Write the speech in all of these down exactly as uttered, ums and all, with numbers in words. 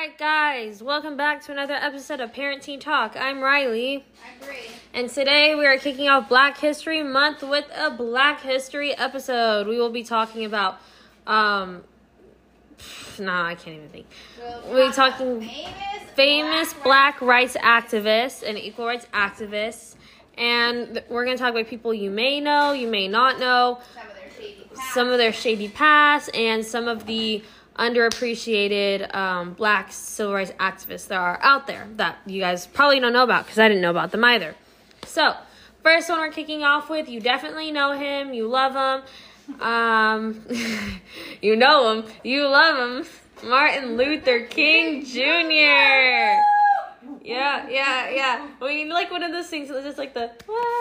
Alright guys, welcome back to another episode of Parent Teen Talk. I'm Riley. I'm Bree. And today we are kicking off Black History Month with a Black History episode. We will be talking about, um, nah, I can't even think. We'll We'll be talk talking about famous, famous black rights activists and equal rights activists. And th- we're going to talk about people you may know, you may not know, Some of their shady past. some of their shady past, and some of the underappreciated um, black civil rights activists that are out there that you guys probably don't know about because I didn't know about them either. So, first one we're kicking off with, you definitely know him, you love him, um, you know him, you love him, Martin Luther King Junior Yeah, yeah, yeah. I mean, like one of those things, it's just like the,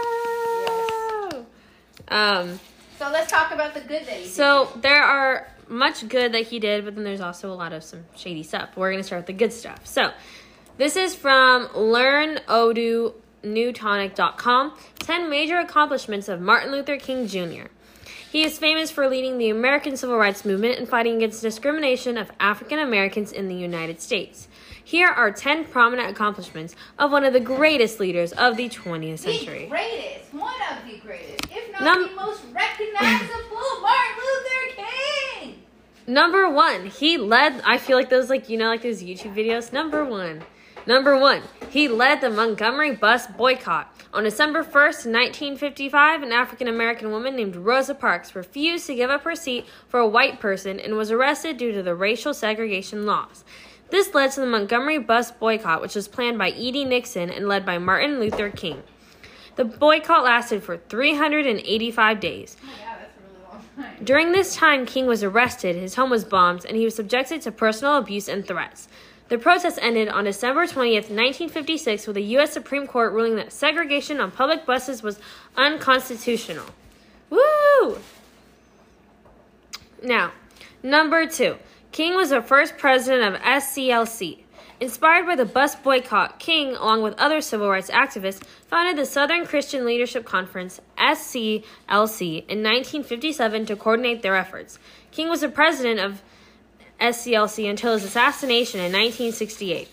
wow. Um, So let's talk about the good that he so there are much good that he did, but then there's also a lot of some shady stuff. We're going to start with the good stuff. So this is from learn odu newtonic dot com. ten major accomplishments of Martin Luther King Junior He is famous for leading the American Civil Rights Movement and fighting against discrimination of African Americans in the United States. Here are ten prominent accomplishments of one of the greatest leaders of the twentieth did. century. The greatest, one of the greatest, if not Num- the most recognizable Martin Luther King. Number one, he led, I feel like those, like, you know, like those YouTube videos. Number one. Number one, he led the Montgomery bus boycott. On December first, nineteen fifty-five, an African-American woman named Rosa Parks refused to give up her seat for a white person and was arrested due to the racial segregation laws. This led to the Montgomery bus boycott, which was planned by E D Nixon and led by Martin Luther King. The boycott lasted for three hundred eighty-five days. Oh my God, that's a really long time. During this time, King was arrested, his home was bombed, and he was subjected to personal abuse and threats. The protest ended on December twentieth, nineteen fifty-six, with the U S Supreme Court ruling that segregation on public buses was unconstitutional. Woo! Now, number two. King was the first president of S C L C. Inspired by the bus boycott, King, along with other civil rights activists, founded the Southern Christian Leadership Conference, S C L C, in nineteen fifty-seven to coordinate their efforts. King was the president of S C L C until his assassination in nineteen sixty-eight.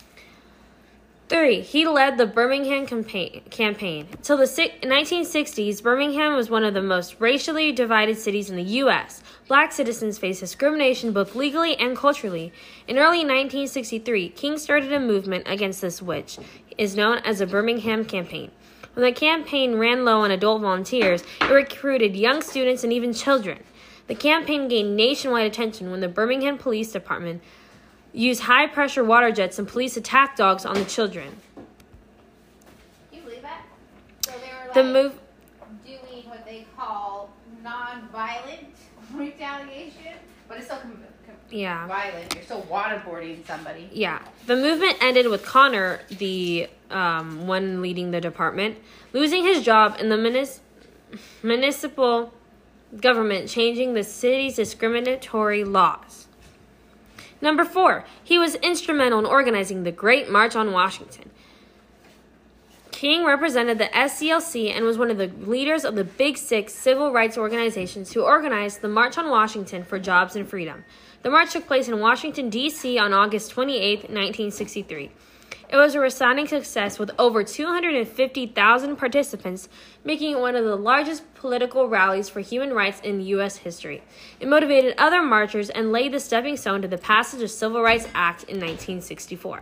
Three, he led the Birmingham campaign. campaign. Till the nineteen sixties, Birmingham was one of the most racially divided cities in the U S Black citizens faced discrimination both legally and culturally. In early nineteen sixty-three, King started a movement against this, which is known as the Birmingham Campaign. When the campaign ran low on adult volunteers, it recruited young students and even children. The campaign gained nationwide attention when the Birmingham Police Department used high-pressure water jets and police attack dogs on the children. Can you believe that? So they were like The move, doing what they call non-violent retaliation, but it's still com- com- yeah, violent. You're still waterboarding somebody. yeah. The movement ended with Connor, the um, one leading the department, losing his job and the munis- municipal government changing the city's discriminatory laws. Number four, he was instrumental in organizing the Great March on Washington. King represented the S C L C and was one of the leaders of the Big Six civil rights organizations who organized the March on Washington for Jobs and Freedom. The march took place in Washington, D C on August twenty-eighth, nineteen sixty-three. It was a resounding success with over two hundred fifty thousand participants, making it one of the largest political rallies for human rights in U S history. It motivated other marchers and laid the stepping stone to the passage of Civil Rights Act in nineteen sixty-four.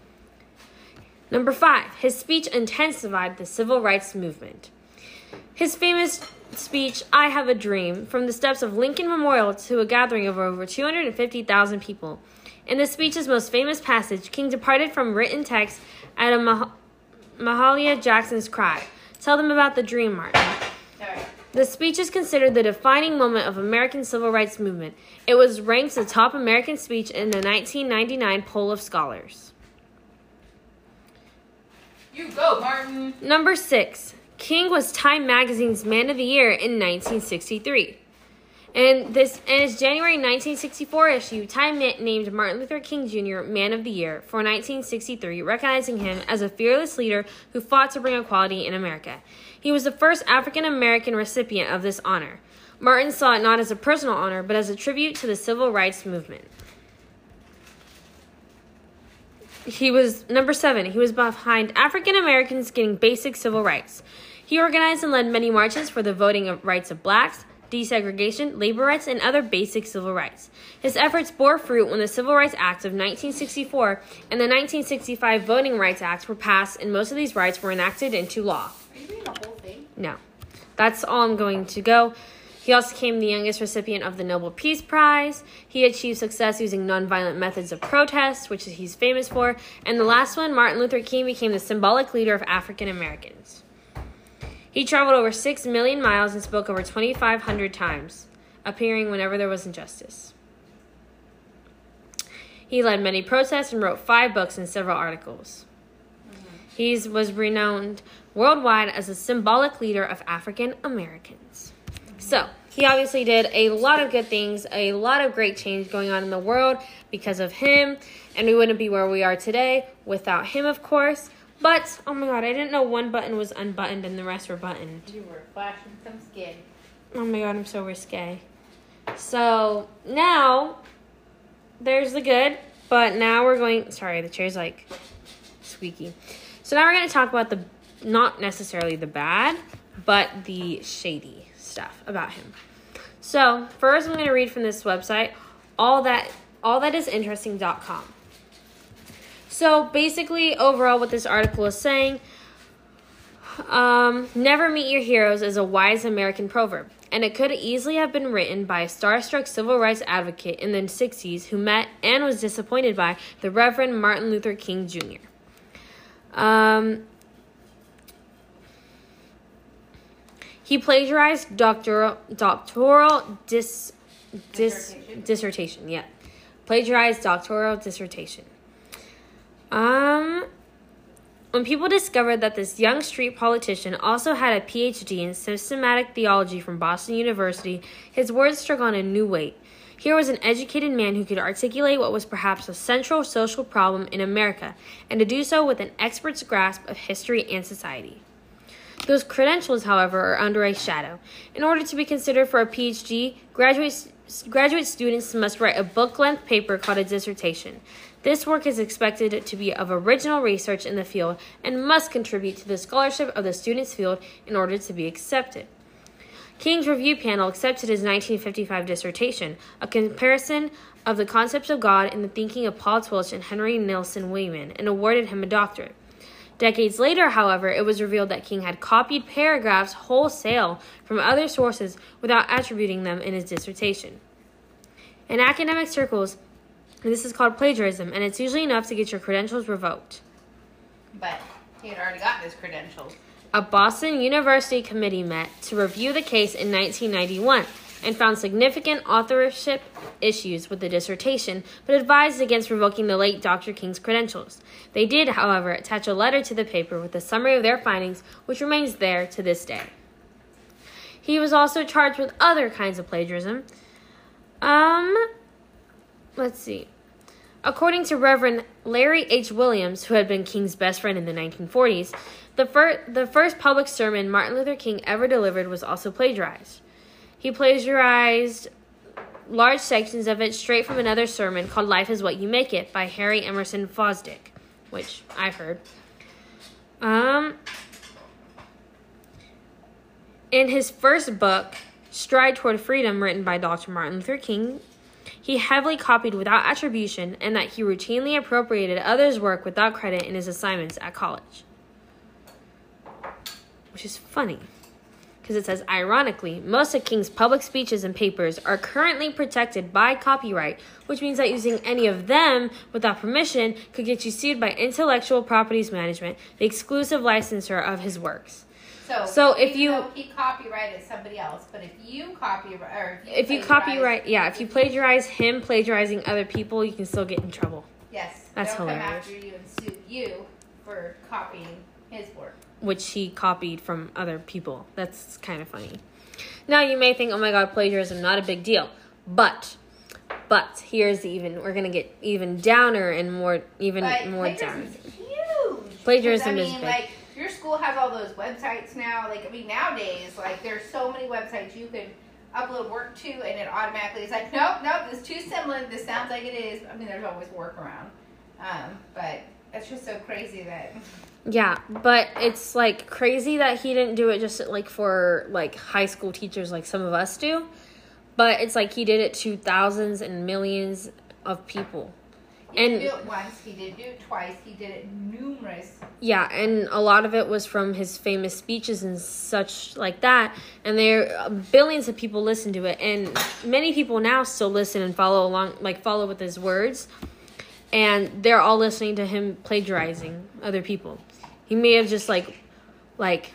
Number five, his speech intensified the civil rights movement. His famous speech, I Have a Dream, from the steps of Lincoln Memorial to a gathering of over two hundred fifty thousand people. In the speech's most famous passage, King departed from written text at a Mah- Mahalia Jackson's cry. Tell them about the dream, Martin. Sorry. The speech is considered the defining moment of American civil rights movement. It was ranked the top American speech in the nineteen ninety-nine poll of scholars. You go, Martin. Number six, King was Time Magazine's Man of the Year in nineteen sixty-three. And this, in its January nineteen sixty-four issue, Time named Martin Luther King Junior Man of the Year for nineteen sixty-three, recognizing him as a fearless leader who fought to bring equality in America. He was the first African-American recipient of this honor. Martin saw it not as a personal honor, but as a tribute to the civil rights movement. he was, number seven, he was behind African Americans getting basic civil rights. He organized and led many marches for the voting of rights of blacks, desegregation, labor rights, and other basic civil rights. His efforts bore fruit when the Civil Rights Acts of nineteen sixty-four and the nineteen sixty-five Voting Rights Acts were passed, and most of these rights were enacted into law. Are you reading the whole thing? No. That's all I'm going to go. He also became the youngest recipient of the Nobel Peace Prize. He achieved success using nonviolent methods of protest, which he's famous for. And the last one, Martin Luther King became the symbolic leader of African Americans. He traveled over six million miles and spoke over twenty-five hundred times, appearing whenever there was injustice. He led many protests and wrote five books and several articles. Mm-hmm. He was renowned worldwide as a symbolic leader of African Americans. Mm-hmm. So, he obviously did a lot of good things, a lot of great change going on in the world because of him, and we wouldn't be where we are today without him, of course. But, oh my god, I didn't know one button was unbuttoned and the rest were buttoned. You were flashing some skin. Oh my god, I'm so risque. So, now, there's the good, but now we're going, sorry, the chair's like squeaky. So now we're going to talk about the, not necessarily the bad, but the shady stuff about him. So, first I'm going to read from this website, all that, all that is interesting dot com. So basically, overall, what this article is saying, um, never meet your heroes is a wise American proverb, and it could easily have been written by a starstruck civil rights advocate in the sixties who met and was disappointed by the Reverend Martin Luther King Junior Um, he plagiarized doctoral, doctoral dis, dis, dissertation. dissertation, yeah. Plagiarized doctoral dissertation. Um, when people discovered that this young street politician also had a P H D in systematic theology from Boston University, his words took on a new weight. Here was an educated man who could articulate what was perhaps a central social problem in America, and to do so with an expert's grasp of history and society. Those credentials, however, are under a shadow. In order to be considered for a P H D, graduate, graduate students must write a book-length paper called a dissertation. This work is expected to be of original research in the field and must contribute to the scholarship of the student's field in order to be accepted. King's review panel accepted his nineteen fifty-five dissertation, a comparison of the concepts of God in the thinking of Paul Tillich and Henry Nelson Wayman, and awarded him a doctorate. Decades later, however, it was revealed that King had copied paragraphs wholesale from other sources without attributing them in his dissertation. In academic circles, this is called plagiarism, and it's usually enough to get your credentials revoked. But he had already gotten his credentials. A Boston University committee met to review the case in nineteen ninety-one and found significant authorship issues with the dissertation, but advised against revoking the late Doctor King's credentials. They did, however, attach a letter to the paper with a summary of their findings, which remains there to this day. He was also charged with other kinds of plagiarism. Um... Let's see. According to Reverend Larry H. Williams, who had been King's best friend in the nineteen forties, the, fir- the first public sermon Martin Luther King ever delivered was also plagiarized. He plagiarized large sections of it straight from another sermon called Life is What You Make It by Harry Emerson Fosdick, which I've heard. Um, in his first book, Stride Toward Freedom, written by Doctor Martin Luther King, he heavily copied without attribution, and that he routinely appropriated others' work without credit in his assignments at college. Which is funny, because it says, ironically, most of King's public speeches and papers are currently protected by copyright, which means that using any of them without permission could get you sued by Intellectual Properties Management, the exclusive licensor of his works. So, so if you though he copyrighted somebody else, but if you copyright, or if you, if you copyright, yeah, if you plagiarize him plagiarizing other people, you can still get in trouble. Yes, that's they'll hilarious. Come after you and sue you for copying his work, which he copied from other people. That's kind of funny. Now you may think, oh my god, plagiarism, not a big deal, but but here's the even we're gonna get even downer and more even but more down. Huge. Plagiarism I mean, is big. Like, your school has all those websites now. Like, I mean, nowadays, like, there's so many websites you can upload work to, and it automatically is like, nope, nope, this is too similar. This sounds like it is. I mean, there's always workaround. Um, but That's just so crazy that. Yeah, but it's like crazy that he didn't do it just like for like high school teachers like some of us do. But it's like he did it to thousands and millions of people. He And didn't do it once, he didn't do it twice, he did it numerous. yeah, and a lot of it was from his famous speeches and such like that. And there billions of people listen to it, and many people now still listen and follow along, like follow with his words. And they're all listening to him plagiarizing other people. He may have just like, like,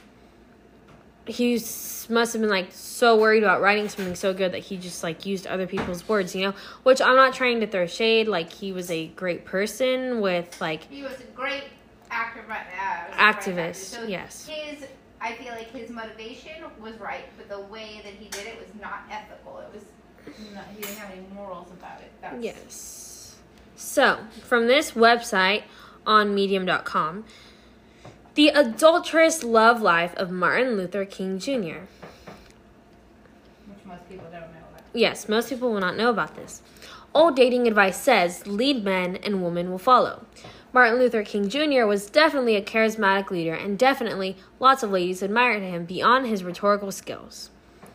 he must have been like so worried about writing something so good that he just like used other people's words, you know, which I'm not trying to throw shade. Like, he was a great person with like, He was a great actor, but uh, activist. So yes. His, I feel like his motivation was right, but the way that he did it was not ethical. It was, not, he didn't have any morals about it. That's, Yes. So, from this website on medium dot com, The Adulterous Love Life of Martin Luther King Junior Which most people don't know about. Yes, most people will not know about this. Old dating advice says, lead men and women will follow. Martin Luther King Junior was definitely a charismatic leader, and definitely lots of ladies admired him beyond his rhetorical skills.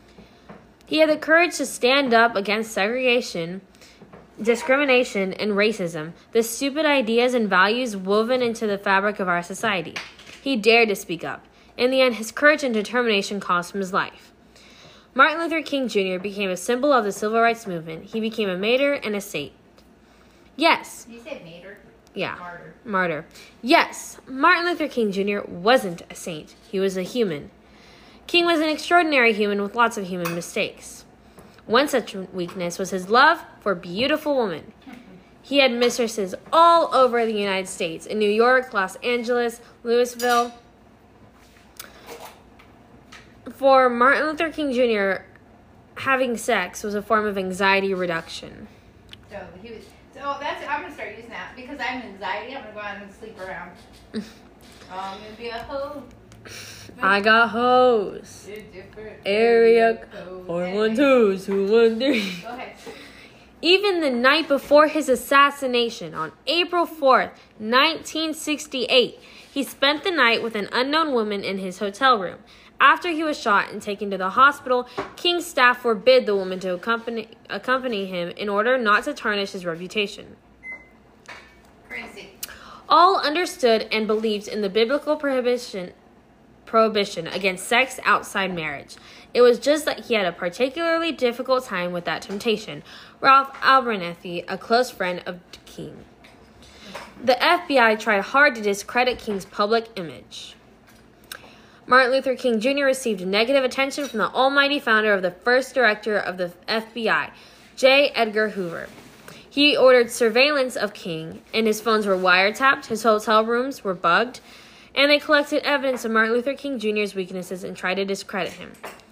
He had the courage to stand up against segregation, discrimination, and racism, the stupid ideas and values woven into the fabric of our society. He dared to speak up. In the end, his courage and determination cost him his life. Martin Luther King Junior became a symbol of the civil rights movement. He became a martyr and a saint. Yes. You said mater? Yeah. Martyr. Martyr. Yes, Martin Luther King Junior wasn't a saint. He was a human. King was an extraordinary human with lots of human mistakes. One such weakness was his love for beautiful women. He had mistresses all over the United States, in New York, Los Angeles, Louisville. For Martin Luther King Junior, having sex was a form of anxiety reduction. So he was. So that's. I'm gonna start using that because I have anxiety. I'm gonna go out and sleep around. I'm gonna be a hoe. I got hoes. Area four one two two one three. Go ahead. Even the night before his assassination, on April fourth, nineteen sixty-eight, he spent the night with an unknown woman in his hotel room. After he was shot and taken to the hospital, King's staff forbid the woman to accompany, accompany him in order not to tarnish his reputation. Crazy. All understood and believed in the biblical prohibition prohibition against sex outside marriage. It was just that he had a particularly difficult time with that temptation. Ralph Abernathy, a close friend of King. The F B I tried hard to discredit King's public image. Martin Luther King Junior received negative attention from the almighty founder of the first director of the F B I, J. Edgar Hoover. He ordered surveillance of King, and his phones were wiretapped, his hotel rooms were bugged, and they collected evidence of Martin Luther King Junior's weaknesses and tried to discredit him.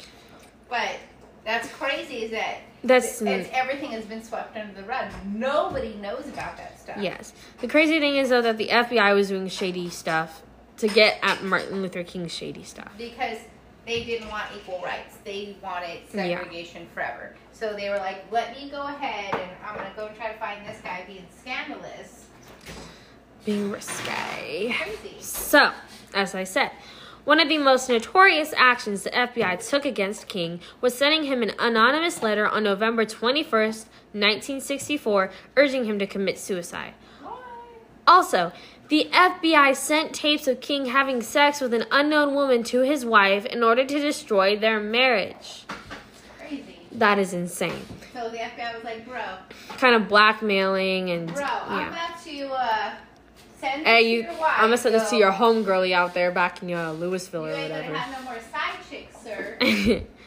But that's crazy is that That's it's, everything has been swept under the rug. Nobody knows about that stuff. Yes. The crazy thing is, though, that the F B I was doing shady stuff to get at Martin Luther King's shady stuff. Because they didn't want equal rights. They wanted segregation yeah. forever. So they were like, let me go ahead and I'm going to go try to find this guy being scandalous. Being risque. Crazy. So, as I said, one of the most notorious actions the F B I took against King was sending him an anonymous letter on November twenty-first, nineteen sixty-four, urging him to commit suicide. What? Also, the F B I sent tapes of King having sex with an unknown woman to his wife in order to destroy their marriage. Crazy. That is insane. So the F B I was like, bro. Kind of blackmailing and Bro, yeah. I'm about to uh, send this Hey, to you, your wife. I'm gonna send this to so your homegirlie out there back in uh, Louisville You or ain't whatever. gonna have no more side chicks, sir. That's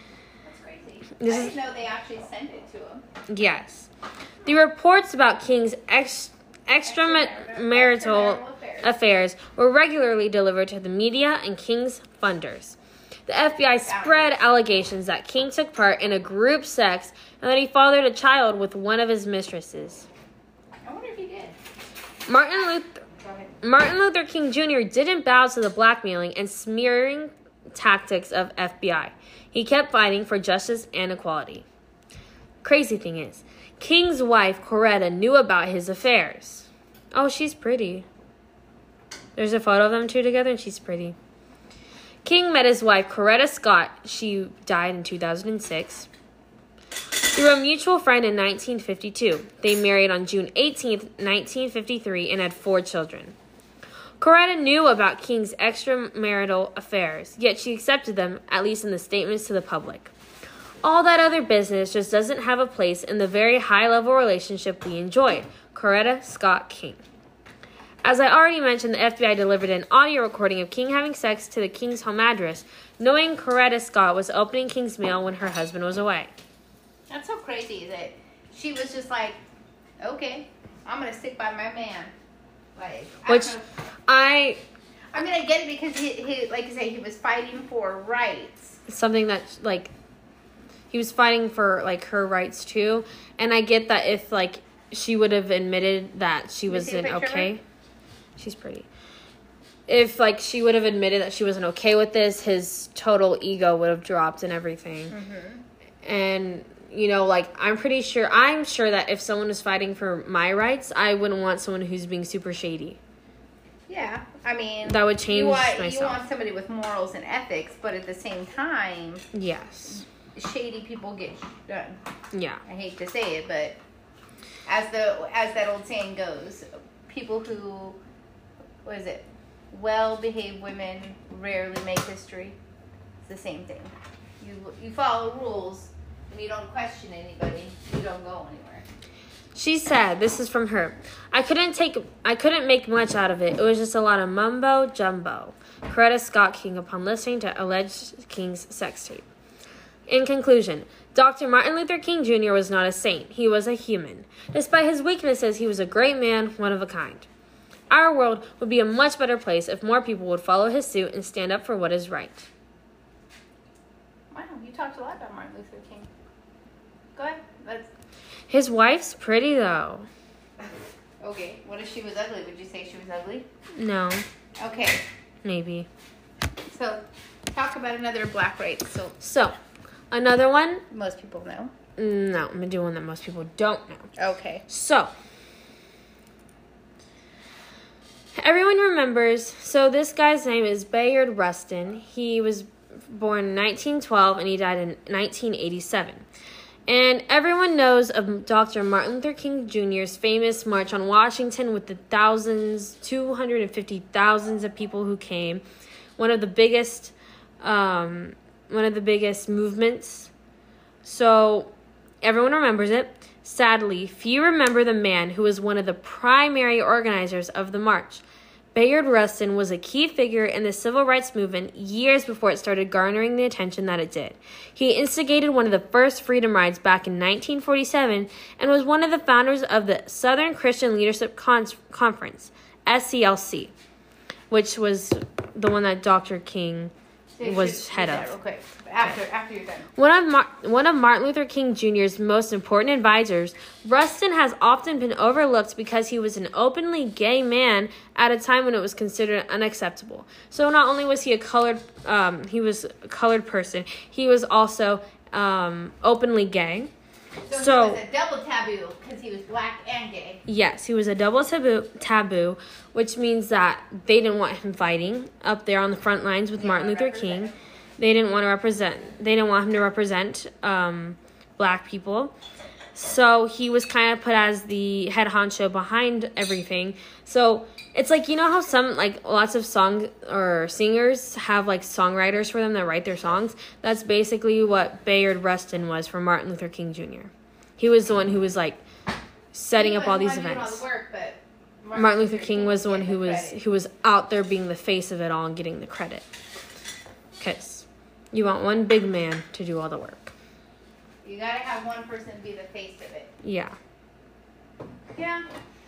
crazy. This I is- didn't know they actually sent it to him. Yes. The reports about King's ex- extramarital Extramarital affairs. affairs were regularly delivered to the media and King's funders. The F B I spread allegations that King took part in a group sex and that he fathered a child with one of his mistresses. I wonder if he did. Martin Luther, Go ahead. Martin Luther King Junior didn't bow to the blackmailing and smearing tactics of F B I. He kept fighting for justice and equality. Crazy thing is, King's wife, Coretta, knew about his affairs. Oh, she's pretty. There's a photo of them two together, and she's pretty. King met his wife, Coretta Scott. She died in two thousand six. Through a mutual friend in nineteen fifty-two. They married on June eighteenth, nineteen fifty-three, and had four children. Coretta knew about King's extramarital affairs, yet she accepted them, at least in the statements to the public. All that other business just doesn't have a place in the very high-level relationship we enjoy. Coretta Scott King. As I already mentioned, the F B I delivered an audio recording of King having sex to the King's home address, knowing Coretta Scott was opening King's mail when her husband was away. That's so crazy that she was just like, okay, I'm going to stick by my man. Like, Which I, I... I mean, I get it because, he, he, like you say, he was fighting for rights. Something that, like, he was fighting for, like, her rights, too. And I get that if, like, she would have admitted that she wasn't okay. She's pretty. If, like, she would have admitted that she wasn't okay with this, his total ego would have dropped and everything. Mm-hmm. And... You know, like, I'm pretty sure, I'm sure that if someone was fighting for my rights, I wouldn't want someone who's being super shady. Yeah, I mean... That would change you want, myself. You want somebody with morals and ethics, but at the same time... Yes. Shady people get done. Yeah. I hate to say it, but as the as that old saying goes, people who, what is it, well-behaved women rarely make history. It's the same thing. You You follow rules... and you don't question anybody, you don't go anywhere. She said, this is from her, I couldn't take, I couldn't make much out of it. It was just a lot of mumbo jumbo. Coretta Scott King upon listening to alleged King's sex tape. In conclusion, Doctor Martin Luther King Junior was not a saint. He was a human. Despite his weaknesses, he was a great man, one of a kind. Our world would be a much better place if more people would follow his suit and stand up for what is right. Wow, you talked a lot about Martin Luther King. Go ahead. Let's... His wife's pretty, though. Okay. What if she was ugly? Would you say she was ugly? No. Okay. Maybe. So, talk about another black race. So, so another one. Most people know. No, I'm going to do one that most people don't know. Okay. So, everyone remembers. So, this guy's name is Bayard Rustin. He was born in nineteen twelve and he died in nineteen eighty-seven. And everyone knows of Doctor Martin Luther King Junior's famous March on Washington with the thousands, two hundred fifty thousands of people who came. One of the biggest, um, one of the biggest movements. So everyone remembers it. Sadly, few remember the man who was one of the primary organizers of the march. Bayard Rustin was a key figure in the civil rights movement years before it started garnering the attention that it did. He instigated one of the first freedom rides back in nineteen forty-seven and was one of the founders of the Southern Christian Leadership Con- Conference, S C L C, which was the one that Doctor King was head of. Real quick. After, okay. after you're done. One of, Mar- one of Martin Luther King Junior's most important advisors, Rustin has often been overlooked because he was an openly gay man at a time when it was considered unacceptable. So not only was he a colored, um, he was a colored person, he was also um, openly gay. So, so he was a double taboo because he was black and gay. Yes, he was a double taboo, taboo, which means that they didn't want him fighting up there on the front lines with Martin Luther King. They didn't want to represent, they didn't want him to represent um, black people. So he was kind of put as the head honcho behind everything. So it's like, you know how some, like, lots of song or singers have, like, songwriters for them that write their songs? That's basically what Bayard Rustin was for Martin Luther King Junior He was the one who was, like, setting up all these events. All the work, but Martin, Martin Luther King was the one who was who was out there being the face of it all and getting the credit. Because you want one big man to do all the work. You gotta have one person be the face of it. Yeah. Yeah.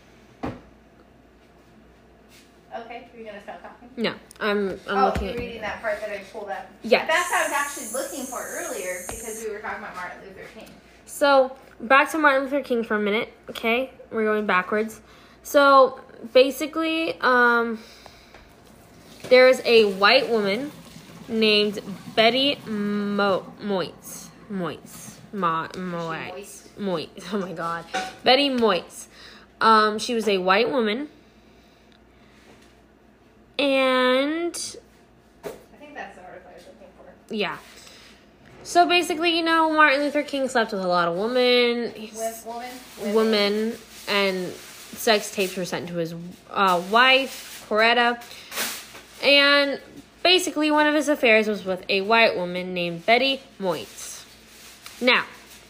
Okay, are you gonna stop talking? No, I'm. I'm oh, looking you're at reading that part that I pulled up. Yes. That's what I was actually looking for earlier because we were talking about Martin Luther King. So back to Martin Luther King for a minute. Okay, we're going backwards. So basically, um, there is a white woman named Betty Mo- Moitz. Moitz. Mo- Moitz. Moitz. Oh my God. Betty Moitz. Um, she was a white woman. And I think that's the article I was looking for. yeah. So basically, you know, Martin Luther King slept with a lot of women. With women? Women. Women. And sex tapes were sent to his uh, wife, Coretta. And basically, one of his affairs was with a white woman named Betty Moitz. Now,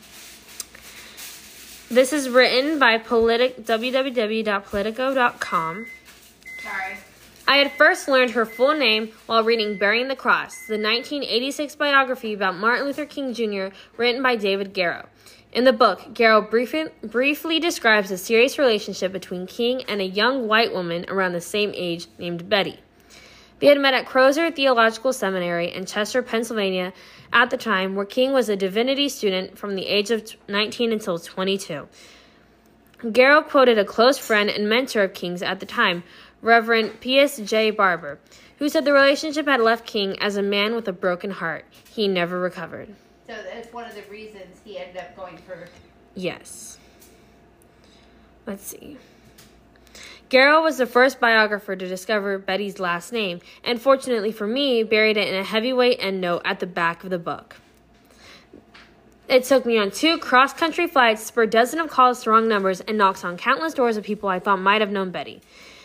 this is written by politic, w w w dot politico dot com. Sorry. I had first learned her full name while reading Burying the Cross, the nineteen eighty-six biography about Martin Luther King Junior written by David Garrow. In the book, Garrow briefly, briefly describes a serious relationship between King and a young white woman around the same age named Betty. They had met at Crozer Theological Seminary in Chester, Pennsylvania at the time, where King was a divinity student from the age of nineteen until twenty-two. Garrow quoted a close friend and mentor of King's at the time, Reverend P S J Barber, who said the relationship had left King as a man with a broken heart. He never recovered. So that's one of the reasons he ended up going for... Yes. Let's see. Garrow was the first biographer to discover Betty's last name, and fortunately for me, buried it in a heavyweight endnote at the back of the book. It took me on two cross-country flights, spurred dozens of calls to wrong numbers, and knocked on countless doors of people I thought might have known Betty.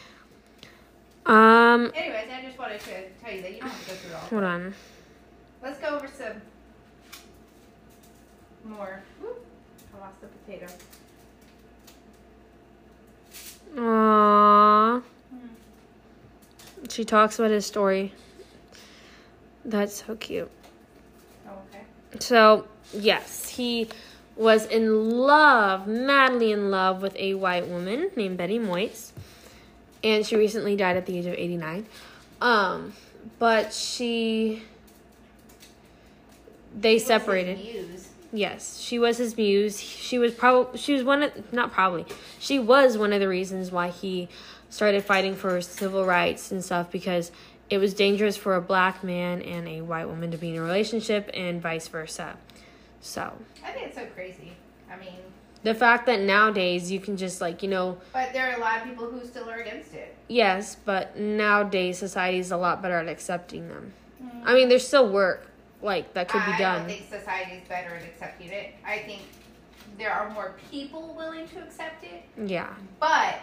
Um. Anyways, I just wanted to tell you that you don't have to go through it all. Hold on. Let's go over some more. Whoop, I lost the potato. Aww. Hmm. She talks about his story. That's so cute. Oh, okay. So, yes, he was in love, madly in love with a white woman named Betty Moitz. And she recently died at the age of eighty-nine. Um, but she... They She separated. was his muse. Yes, she was his muse. She was probably, she was one of, not probably, she was one of the reasons why he started fighting for civil rights and stuff, because it was dangerous for a black man and a white woman to be in a relationship and vice versa. So. I think it's so crazy. I mean. The fact that nowadays you can just like, you know. But there are a lot of people who still are against it. Yes, but nowadays society is a lot better at accepting them. Mm-hmm. I mean, there's still work. Like, that could be I done. don't think society is better at accepting it. I think there are more people willing to accept it. Yeah. But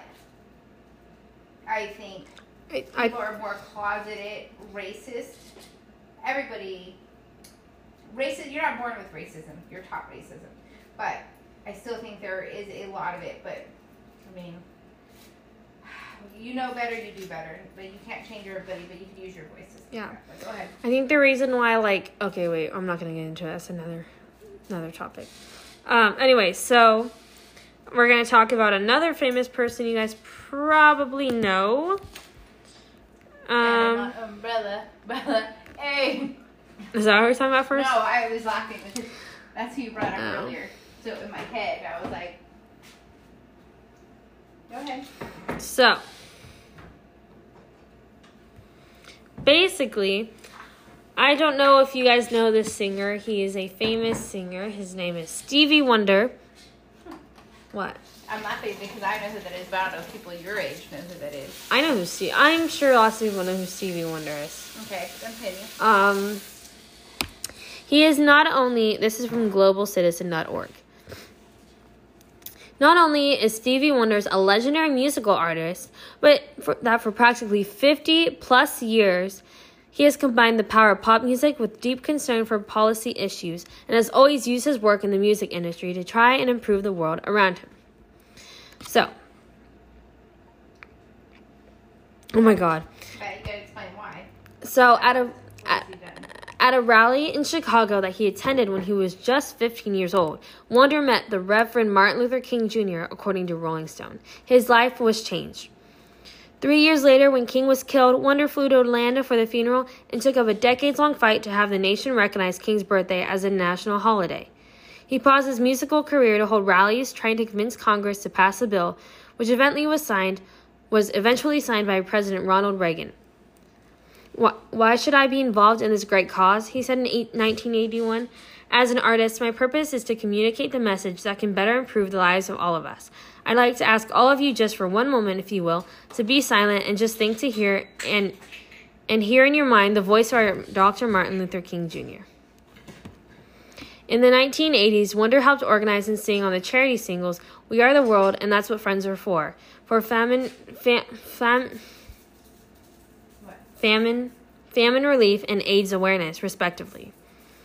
I think I, people I, are more closeted, racist. Everybody, racist. You're not born with racism. You're taught racism. But I still think there is a lot of it. But, I mean, you know better, you do better. But you can't change everybody, but you can use your voices. Yeah. But go ahead. I think the reason why, like, okay, wait, I'm not going to get into it. That's another, another topic. Um, anyway, so we're going to talk about another famous person you guys probably know. Um, umbrella, umbrella, hey. Is that what we're talking about first? No, I was laughing because that's who you brought up Oh. earlier. So in my head, I was like, go ahead. So, basically, I don't know if you guys know this singer. He is a famous singer. His name is Stevie Wonder. What? I'm laughing because I know who that is, but I don't know if people your age know who that is. I know who Stevie. I'm sure lots of people know who Stevie Wonder is. Okay, continue. Um, he is not only, this is from global citizen dot org. Not only is Stevie Wonder a legendary musical artist, but for, that for practically fifty plus years, he has combined the power of pop music with deep concern for policy issues and has always used his work in the music industry to try and improve the world around him. So, oh my God. But you gotta explain why. So at a at, What's he done? at a rally in Chicago that he attended when he was just fifteen years old, Wonder met the Reverend Martin Luther King Junior, according to Rolling Stone. His life was changed. Three years later, when King was killed, Wonder flew to Orlando for the funeral and took up a decades-long fight to have the nation recognize King's birthday as a national holiday. He paused his musical career to hold rallies trying to convince Congress to pass a bill, which eventually was signed, was eventually signed by President Ronald Reagan. Why, why should I be involved in this great cause? He said in nineteen eighty-one. As an artist, my purpose is to communicate the message that can better improve the lives of all of us. I'd like to ask all of you just for one moment, if you will, to be silent and just think to hear and and hear in your mind the voice of our Doctor Martin Luther King Junior In the nineteen eighties, Wonder helped organize and sing on the charity singles "We Are the World" and "That's What Friends Are For" for famine, fam, fam, famine, famine relief and AIDS awareness, respectively.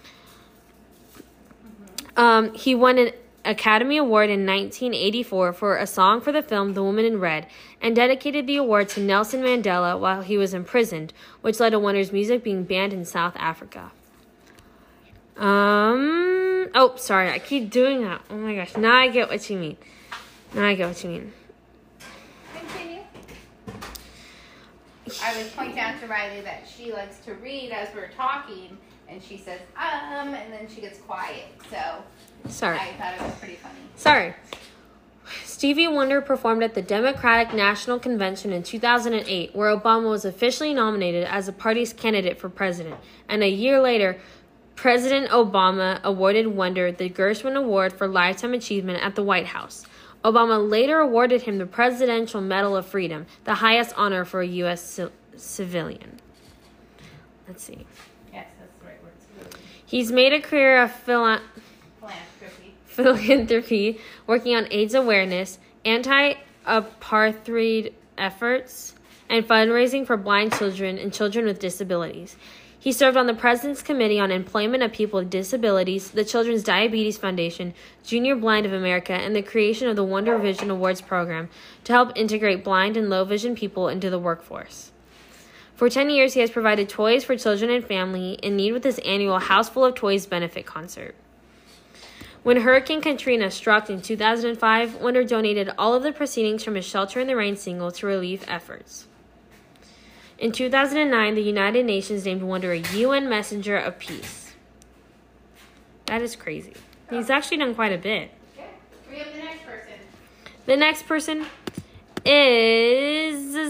Um, he won an Academy Award in nineteen eighty-four for a song for the film The Woman in Red, and dedicated the award to Nelson Mandela while he was imprisoned, which led to Wonder's music being banned in South Africa. Um. Oh, sorry, I keep doing that. Oh my gosh, now I get what you mean. Now I get what you mean. Continue. I was pointing out to Riley that she likes to read as we're talking, and she says, um, and then she gets quiet, so Sorry. I thought it was pretty funny. Sorry. Stevie Wonder performed at the Democratic National Convention in two thousand eight, where Obama was officially nominated as the party's candidate for president. And a year later, President Obama awarded Wonder the Gershwin Award for Lifetime Achievement at the White House. Obama later awarded him the Presidential Medal of Freedom, the highest honor for a U S ci- civilian. Let's see. Yes, that's the right word. Civilian. He's made a career of phila- Philanthropy. philanthropy, working on AIDS awareness, anti-apartheid efforts, and fundraising for blind children and children with disabilities. He served on the President's Committee on Employment of People with Disabilities, the Children's Diabetes Foundation, Junior Blind of America, and the creation of the Wonder Vision Awards program to help integrate blind and low-vision people into the workforce. For ten years, he has provided toys for children and family in need with his annual House Full of Toys benefit concert. When Hurricane Katrina struck in two thousand five, Wonder donated all of the proceedings from his Shelter in the Rain single to relief efforts. In two thousand nine, the United Nations named Wonder a U N Messenger of Peace. That is crazy. He's actually done quite a bit. Okay. We have the next person. The next person is...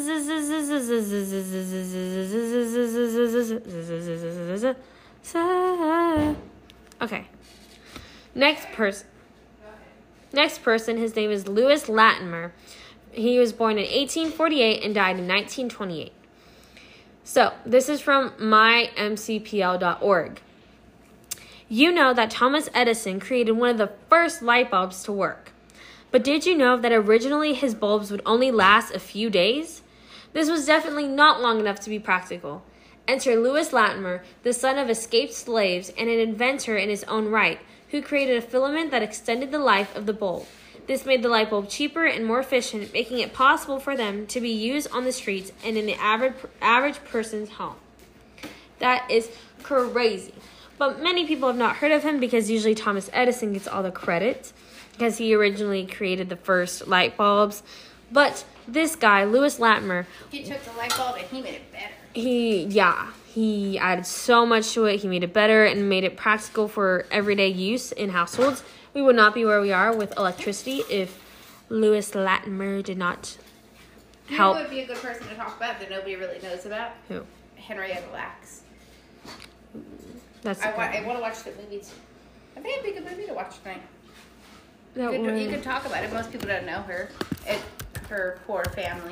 Okay. Next person. Next person, his name is Lewis Latimer. He was born in eighteen forty-eight and died in nineteen twenty-eight. So, this is from my m c p l dot org. You know that Thomas Edison created one of the first light bulbs to work. But did you know that originally his bulbs would only last a few days? This was definitely not long enough to be practical. Enter Lewis Latimer, the son of escaped slaves and an inventor in his own right, who created a filament that extended the life of the bulb. This made the light bulb cheaper and more efficient, making it possible for them to be used on the streets and in the average, average person's home. That is crazy. But many people have not heard of him because usually Thomas Edison gets all the credit because he originally created the first light bulbs. But this guy, Lewis Latimer, He took the light bulb and he made it better. he, yeah, he added so much to it. He made it better and made it practical for everyday use in households. We would not be where we are with electricity if Lewis Latimer did not help. Who would be a good person to talk about that nobody really knows about? Who? Henrietta Lacks. That's I the want, I guy. want to watch the movies. I think it'd be a good movie to watch tonight. That You could, one. you could talk about it. Most people don't know her. It, her poor family.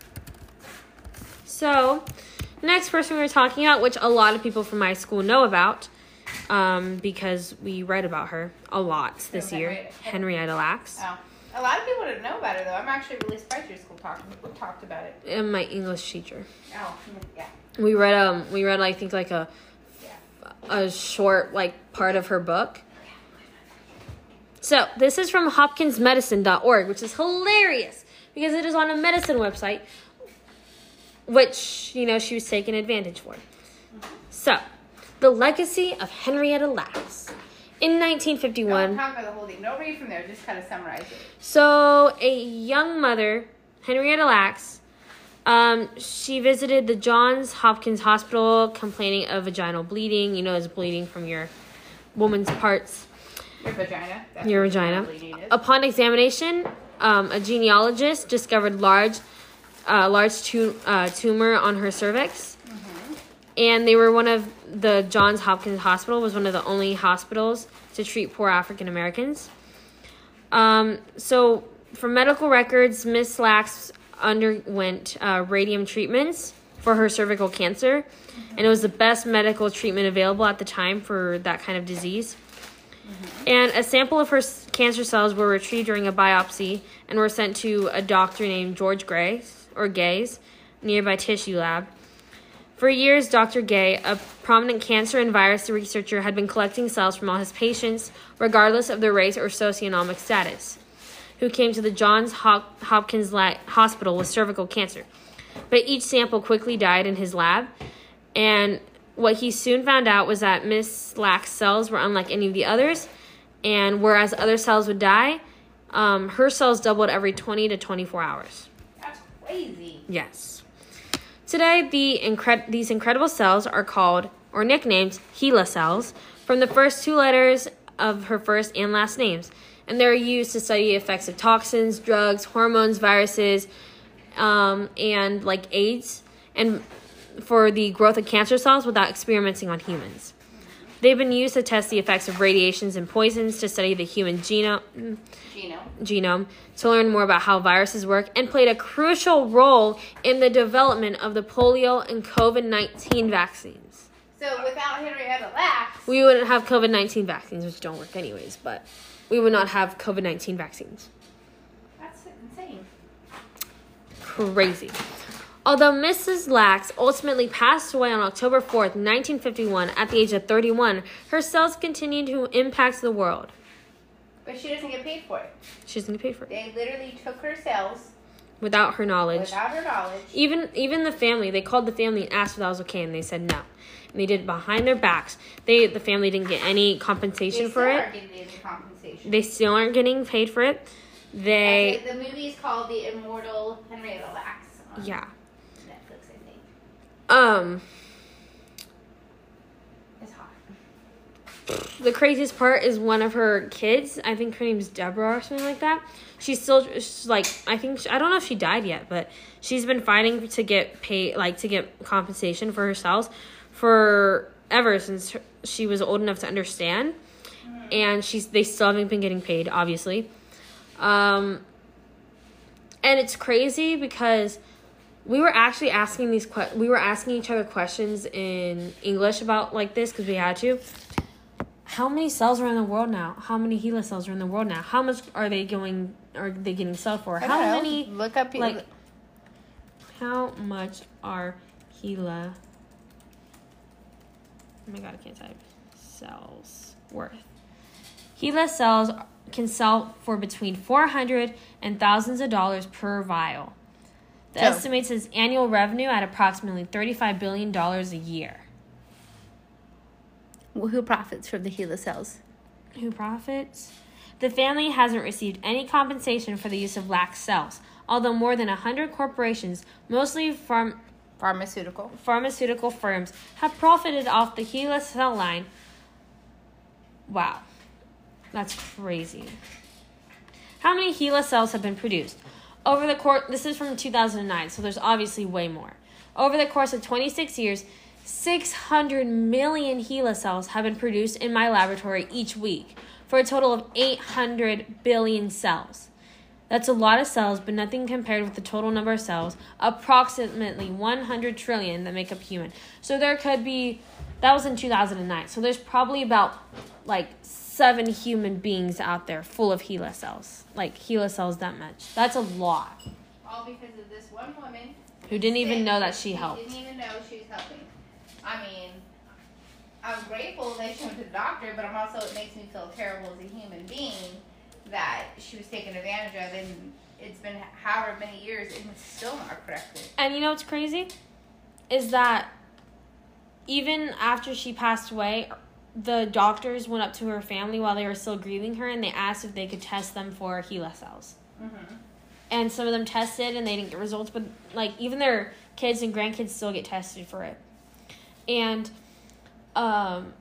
So, next person we were talking about, which a lot of people from my school know about, um, because we read about her a lot this Who, year, Henrietta? Henrietta Lacks. Oh. A lot of people don't know about her, though. I'm actually really surprised your school talked, talked about it. And my English teacher. Oh, yeah. We read um we read I think like a Yeah. a short like part of her book. So this is from hopkins medicine dot org, which is hilarious because it is on a medicine website, which, you know, she was taken advantage for. So, the legacy of Henrietta Lacks. In nineteen fifty-one, Don't talk about the whole thing. Don't read from there. Just kind of summarize it. so a young mother, Henrietta Lacks, um, she visited the Johns Hopkins Hospital complaining of vaginal bleeding. You know, it's bleeding from your woman's parts. Your vagina. That's Your what vagina. bleeding is. Upon examination, um, a genealogist discovered large, uh, large tu- uh, tumor on her cervix. Mm-hmm. And they were one of the Johns Hopkins Hospital was one of the only hospitals to treat poor African Americans. Um, so, from medical records, Miss Lax underwent uh, radium treatments for her cervical cancer, mm-hmm. and it was the best medical treatment available at the time for that kind of disease. Mm-hmm. And a sample of her cancer cells were retrieved during a biopsy and were sent to a doctor named George Gray, or Gay's, nearby tissue lab. For years, Doctor Gay, a prominent cancer and virus researcher, had been collecting cells from all his patients, regardless of their race or socioeconomic status, who came to the Johns Hopkins Hospital with cervical cancer. But each sample quickly died in his lab, and what he soon found out was that Miss Lax's cells were unlike any of the others, and whereas other cells would die, um, her cells doubled every twenty to twenty-four hours. That's crazy. Yes. Today, the incre- these incredible cells are called, or nicknamed, HeLa cells, from the first two letters of her first and last names. And they're used to study the effects of toxins, drugs, hormones, viruses, um, and like AIDS, and for the growth of cancer cells without experimenting on humans. They've been used to test the effects of radiations and poisons, to study the human genome, genome. genome, to learn more about how viruses work, and played a crucial role in the development of the polio and covid nineteen vaccines. So without Henrietta Lacks, we wouldn't have covid nineteen vaccines, which don't work anyways, but we would not have covid nineteen vaccines. That's insane. Crazy. Although Missus Lax ultimately passed away on October fourth, nineteen fifty-one, at the age of thirty-one, her cells continued to impact the world. But she doesn't get paid for it. She doesn't get paid for it. They literally took her cells. Without her knowledge. Without her knowledge. Even even the family, they called the family and asked if that was okay, and they said no. And they did it behind their backs. They The family didn't get any compensation they for it. They still aren't getting any compensation. They still aren't getting paid for it. They... The, the movie is called The Immortal Henrietta Lacks. Yeah. Netflix, I think. Um... The craziest part is one of her kids. I think her name's Deborah or something like that. She's still she's like I think she, I don't know if she died yet, but she's been fighting to get pay like to get compensation for her cells for ever since her, she was old enough to understand, mm-hmm. and she's they still haven't been getting paid, obviously. Um, and it's crazy because we were actually asking these que- we were asking each other questions in English about like this because we had to. How many cells are in the world now? How many HeLa cells are in the world now? How much are they going? Are they getting sold for? I How don't know. many? Look up like. How much are HeLa? Oh my god, I can't type. Cells worth. HeLa cells can sell for between four hundred and thousands of dollars per vial. The So, estimates its annual revenue at approximately thirty-five billion dollars a year. Who profits from the HeLa cells? Who profits? The family hasn't received any compensation for the use of Lax cells, although more than one hundred corporations, mostly from Pharmaceutical. pharmaceutical firms, have profited off the HeLa cell line. Wow. That's crazy. How many HeLa cells have been produced? Over the course, this is from two thousand nine, so there's obviously way more. Over the course of twenty-six years, six hundred million HeLa cells have been produced in my laboratory each week, for a total of eight hundred billion cells. That's a lot of cells, but nothing compared with the total number of cells, approximately one hundred trillion, that make up human. So there could be, that was in two thousand nine, so there's probably about like seven human beings out there full of HeLa cells. Like HeLa cells that much. That's a lot. All because of this one woman. Who didn't even know that she helped. Didn't even know she was helping. I mean, I'm grateful that she went to the doctor, but I'm also, it makes me feel terrible as a human being that she was taken advantage of, and it's been however many years and it's still not corrected. And you know what's crazy? Is that even after she passed away, the doctors went up to her family while they were still grieving her, and they asked if they could test them for HeLa cells. Mm-hmm. And some of them tested, and they didn't get results, but like even their kids and grandkids still get tested for it. And, um,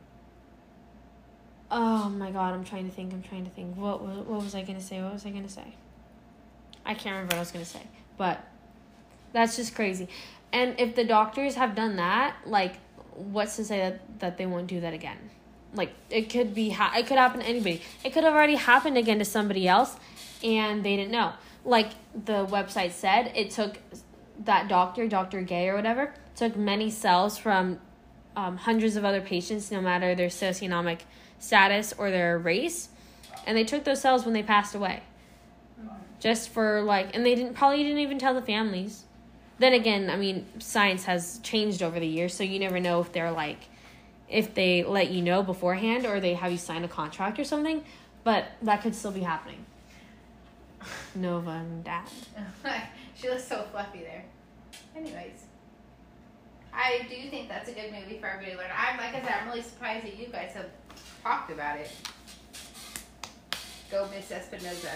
oh my god, I'm trying to think, I'm trying to think. What, what, what was I going to say? What was I going to say? I can't remember what I was going to say. But that's just crazy. And if the doctors have done that, like, what's to say that, that they won't do that again? Like, it could be, ha- it could happen to anybody. It could have already happened again to somebody else, and they didn't know. Like the website said, it took that doctor, Doctor Gay or whatever, took many cells from um, hundreds of other patients, no matter their socioeconomic status or their race, and they took those cells when they passed away. Just for, like, and they didn't probably didn't even tell the families. Then again, I mean, science has changed over the years, so you never know if they're, like, if they let you know beforehand or they have you sign a contract or something, but that could still be happening. Nova and Dad. She looks so fluffy there. Anyways, I do think that's a good movie for everybody to learn. I'm, like I said, I'm really surprised that you guys have talked about it. Go Miss Espinosa.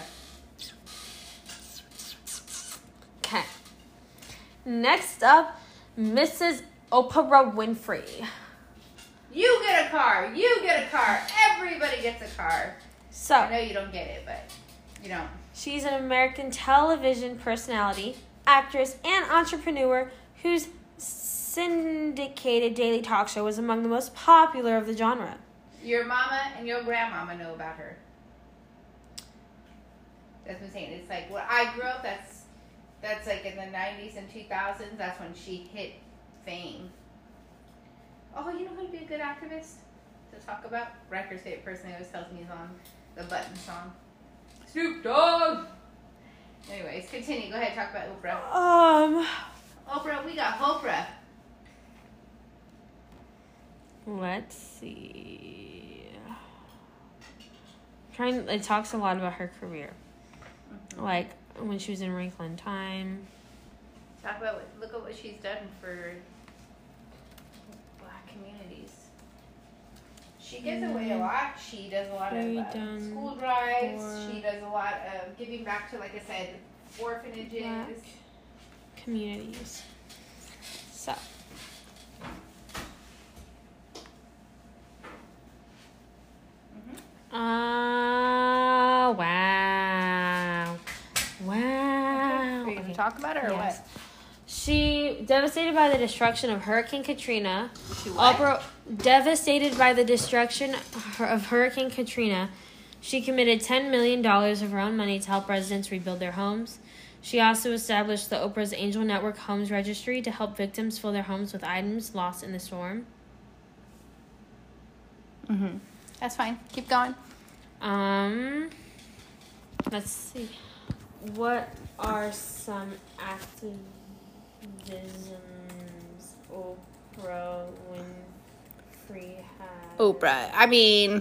Okay. Next up, Missus Oprah Winfrey. You get a car. You get a car. Everybody gets a car. So, I know you don't get it, but you don't. She's an American television personality, actress, and entrepreneur whose syndicated daily talk show was among the most popular of the genre. Your mama and your grandmama know about her. That's what I'm saying. It's like when I grew up, that's that's like in the nineties and two thousands. That's when she hit fame. Oh, you know who'd be a good activist to talk about? Riker's favorite person always tells me is on the Button song. Snoop Dogg! Anyways, continue. Go ahead, talk about Oprah. Um, Oprah, we got Oprah. let's see. Trying, it talks a lot about her career. Mm-hmm. Like, when she was in Wrinkle in Time. Talk about, what, look at what she's done for Black communities. She gives away a lot. She does a lot of uh, school drives. She does a lot of giving back to, like I said, orphanages. Black communities. So. Mm-hmm. Uh, wow. Wow. Are you going to talk about her or yes. what? She, devastated by the destruction of Hurricane Katrina, she what? Oprah, devastated by the destruction of Hurricane Katrina, she committed ten million dollars of her own money to help residents rebuild their homes. She also established the Oprah's Angel Network Homes Registry to help victims fill their homes with items lost in the storm. Mm-hmm. That's fine. Keep going. Um, let's see. What are some activisms Oprah Winfrey had? Oprah. I mean,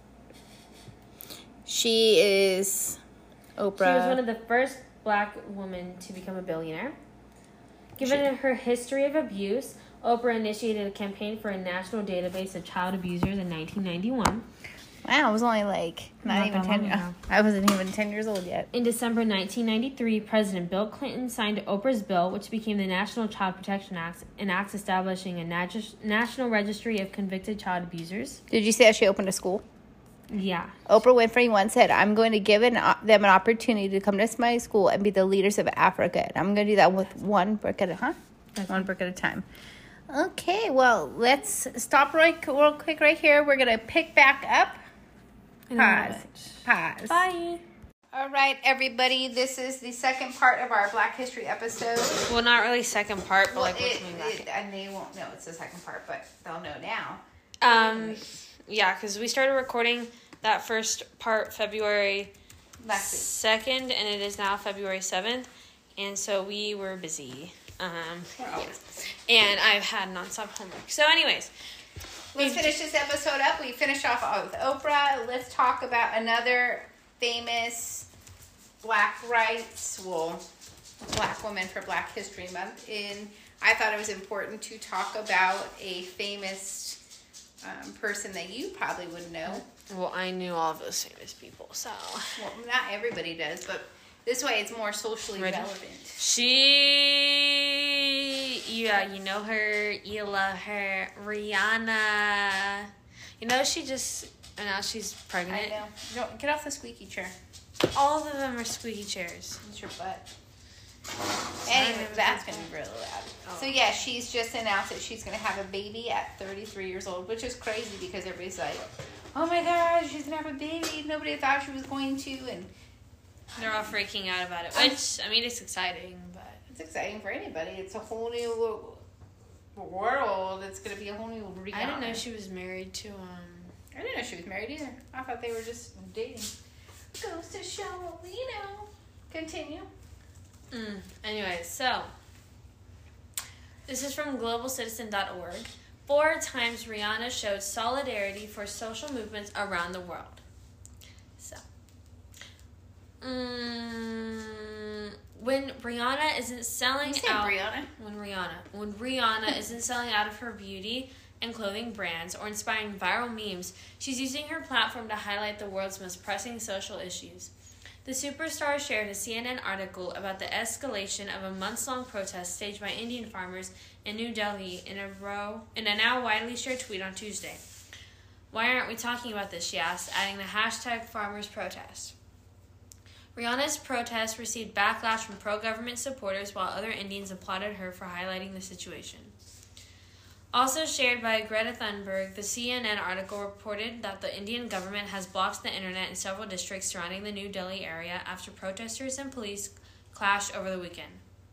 she is Oprah. She was one of the first Black women to become a billionaire. Given she, her history of abuse, Oprah initiated a campaign for a national database of child abusers in nineteen ninety-one. Wow, I was only like not, not even ten. Years, I wasn't even ten years old yet. In December nineteen ninety-three, President Bill Clinton signed Oprah's bill, which became the National Child Protection Act, an act establishing a nat- national registry of convicted child abusers. Did you say that she opened a school? Yeah. Oprah Winfrey once said, "I'm going to give an, uh, them an opportunity to come to my school and be the leaders of Africa. And I'm going to do that with one brick at a huh? One brick at a time." Okay, well, let's stop right real quick right here. We're going to pick back up. Pause. Pause. Bye. All right, everybody. This is the second part of our Black History episode. Well, not really second part, but well, like it, what's coming it, and they won't know it's the second part, but they'll know now. Um, yeah, because we started recording that first part February second, and it is now February seventh, and so we were busy. Um, yeah. And I've had nonstop homework. So, anyways. Let's finish this episode up. We finished off with Oprah. Let's talk about another famous Black rights, well, Black woman for Black History Month. And I thought it was important to talk about a famous um, person that you probably would know. Well, I knew all of those famous people, so. Well, not everybody does, but this way it's more socially Ready? relevant. She, yeah, you know her, you love her, Rihanna. You know, she just, and now she's pregnant. I know. Don't, get off the squeaky chair. All of them are squeaky chairs. It's your butt. Anyway, that's going to be really loud. Oh. So yeah, she's just announced that she's going to have a baby at thirty-three years old, which is crazy because everybody's like, oh my gosh, she's going to have a baby. Nobody thought she was going to. And they're all freaking out about it, which, I mean, it's exciting, but... It's exciting for anybody. It's a whole new world. It's going to be a whole new Rihanna. I didn't know she was married to, um... I didn't know she was married either. I thought they were just dating. Goes to show what we know. Continue. Mm. Anyway, so... This is from global citizen dot org. Four times Rihanna showed solidarity for social movements around the world. So, um, when Rihanna isn't selling You say out, Brianna? when Rihanna, when Rihanna isn't selling out of her beauty and clothing brands or inspiring viral memes, she's using her platform to highlight the world's most pressing social issues. The superstar shared a C N N article about the escalation of a months-long protest staged by Indian farmers in New Delhi in a row in a now widely shared tweet on Tuesday. Why aren't we talking about this, she asked, adding the hashtag farmers protest. Rihanna's protest received backlash from pro-government supporters while other Indians applauded her for highlighting the situation. Also shared by Greta Thunberg, the C N N article reported that the Indian government has blocked the internet in several districts surrounding the New Delhi area after protesters and police clashed over the weekend.